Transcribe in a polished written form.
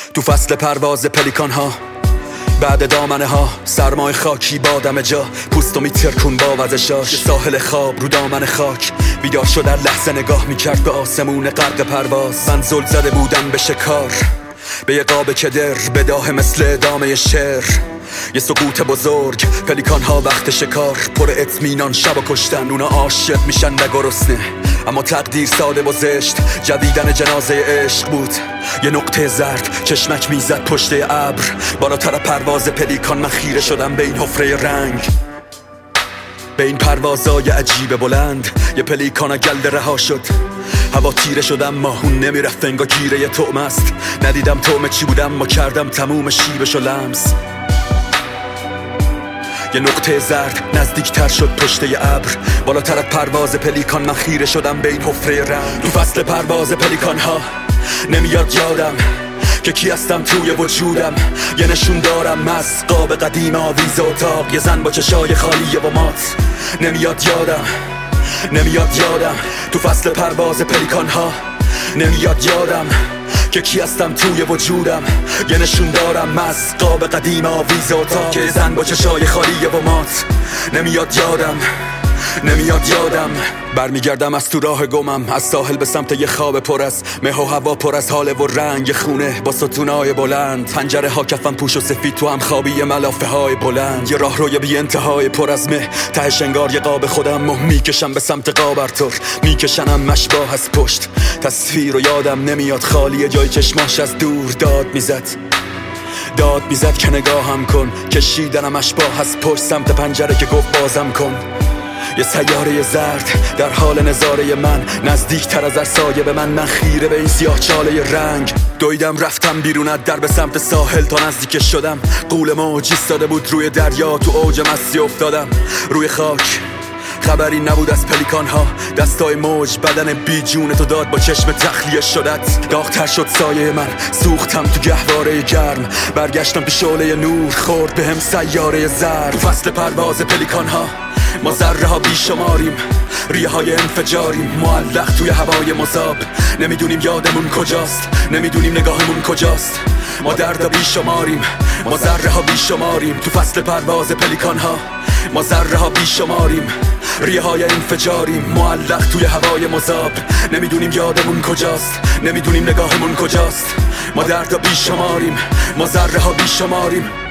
تو فصل پرواز پلیکان ها، بعد دامنه ها سرمای خاکی با دم جا، پوستو میترکون با وزشاش. ساحل خواب رو دامن خاک، بیدار شد در لحظه نگاه میکرد به آسمون غرق پرواز. من زل زده بودم به شکار، به یه قاب کدر بداه مثل ادامه شعر. یه سقوط بزرگ، پلیکان ها وقت شکار پر اطمینان شب و کشتن. اونا عاشق میشن و گرسنه، اما تقدیر ساده و زشت. جدیدن جنازه عشق بود، یه نقطه زرد چشمک میزد پشت ابر. بالاتر پرواز پلیکان من خیره شدم به این حفره رنگ، به این پروازای عجیب بلند. یه پلیکان گلده رها شد، هوا تیره شد اما اون نمیرفت، انگار گیره یه طعم است. ندیدم طعم چی بودم، ما کردم تموم شیبشو لمس. یه نقطه زرد نزدیکتر شد پشت ابر. بالاتر از پرواز پلیکان من خیره شدم به این حفره رنگ. تو فصل پرواز پلیکان ها نمیاد یادم که کی هستم توی وجودم. یه نشون دارم از قاب قدیم آویز اتاق، یه زن با چشای خالیه و مات. نمیاد یادم تو فصل پرواز پلیکان ها نمیاد یادم که کی هستم توی وجودم. یه نشون دارم از قاب قدیم آویز اتاق، که زن با چشای خالیه و مات. نمیاد یادم برمیگردم از تو راه گمم، از ساحل به سمت یه خواب پر از مه و هوا، پر از حاله و رنگ. یه خونه با ستونای بلند، پنجره ها کفن پوش و سفید، تو هم خوابی ملافه های بلند. یه راه روی بی انتهای پر از مه، تهش انگار یه قاب خودم میکشم به سمت قابرتور. میکشنم مشباه از پشت، تصویر و یادم نمیاد خالیه. جای چشماش از دور داد میزد که نگاهم کن. کشیدنم اشباه از پشت سمت پنجره که گفت بازم کن. یه سیاره زرد در حال نظاره من، نزدیکتر از هر سایه به من خیره به این سیاه چاله رنگ. دویدم رفتم بیرون از در به سمت ساحل، تا نزدیک شدم غول موج ایستاده بود روی دریا. تو اوج مستی افتادم روی خاک، خبری نبود از پلیکان ها. دستای موج بدن بی جون تو داد با چشم تخلیه شدت. داغ‌تر شد سایه من، سوختم تو گهواره گرم. برگشتم تو شعله نور، خورد بهم سیاره زرد. تو فصل پرواز پلیکان ها ما ذره ها بیشماریم، ریه های انفجاریم، معلق توی هوای مذاب. نمیدونیم یادمون کجاست، نمیدونیم نگاهمون کجاست. ما درد بیشماریم، ما ذره ها بیشماریم. تو فصل پرواز پلیکان ها ما ذره ها بیشماریم، ریه های انفجاریم، معلق توی هوای مذاب. نمیدونیم یادمون کجاست، نمیدونیم نگاهمون کجاست. ما درد بیشماریم، ما ذره ها بیشماریم.